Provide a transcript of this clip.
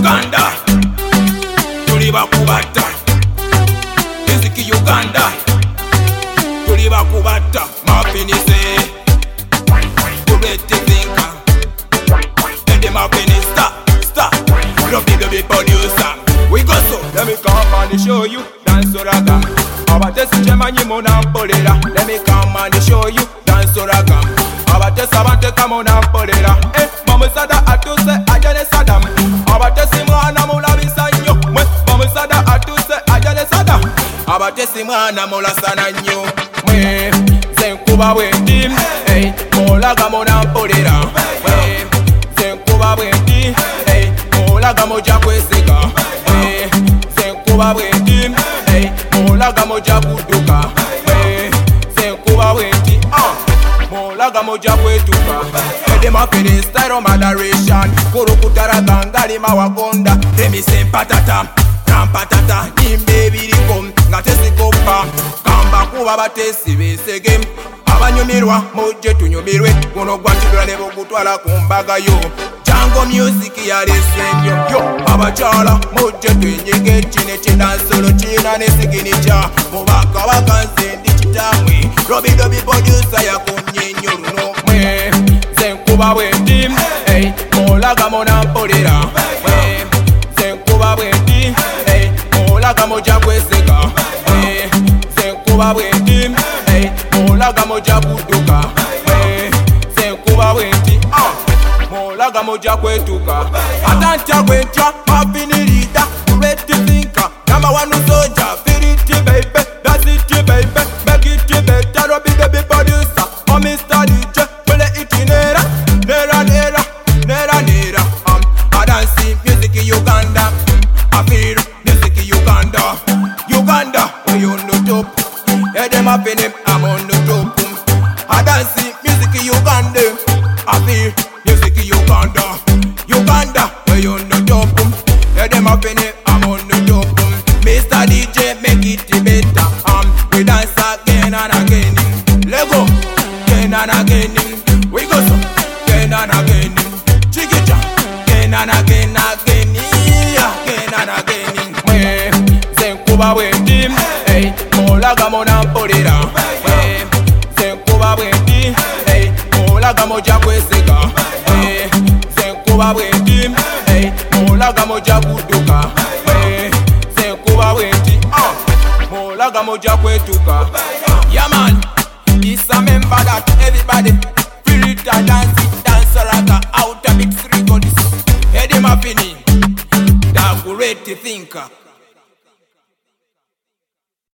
Uganda, tuli bakubatta. Music Uganda, tuli bakubatta. Mafinise, Kurete thinker. Let them happen star. Love the producer. We go so. Let me come and show you dance raga. Abatesi chemanyi mona mpolera. Let me come and show you dance raga. Abatesi abante kamona mpolera. Mamusada atuse ajane sadam. Abatesi mwana mula bisanyo. Mamusada atuse ajane sadam. Abatesi mwana mula sananyo. Zenkuba wendi. Molaga mona mpolera. Zenkuba wendi. Molaga moja kwesega. Zenkuba wendi. Molaga moja kutuka. Zenkuba wendi. Molaga moja kwetuka. Ede mafini style of moderation. Kuru kutara gangali mawagonda. Demi se patata. Rampatata. Nimbe birikom. Ngatesi kopa. Kamba kuba batesi besege. Abanyumirwa moje tunyumirwe. Kuno gwachidwa nebo kutwala kumbaga yo. Jango music ya resenyo. Yo abachala moje twenyege. Chine chidansolo china nesiginicha. Mubaka wakanze ndichitamwe. Robi dobi producer ya kumnyenyo runo. Zenkuba wendi. Molaga mona mpolera. Zenkuba wendi. Molaga moja kwesega. Zenkuba wendi. Molaga moja kutuka. Zenkuba wendi. Molaga moja kwetuka. Atanta kwecha mafinirida. Kurete thinker. Number one soldier. Firiti baby. That's it baby. Make it better. Robi the producer. Oh Mr. DJ. Pule iti nera. Nera. I dance music Uganda. I feel music Uganda. Uganda. Where you on the top. Head them up in him. I'm on the top. I dance music Uganda. I feel music Uganda. Uganda. Where you on the top. Head them up in him. I'm on the top. Mr. DJ make it better. We dance again and again. Lego. Again and again. We go so. Again and again. Chiquita. Again and again. Again and again. Zenkuba wendi. Molaga mona mpolera. Zenkuba wendi. Molaga moja kwesega. Zenkuba wendi. Molaga moja kutuka. Zenkuba wendi. Molaga moja kwetuka. Yeah man, it's a member that everybody feel it and dance raga out of mix records. Eddie Mafini, the great thinker.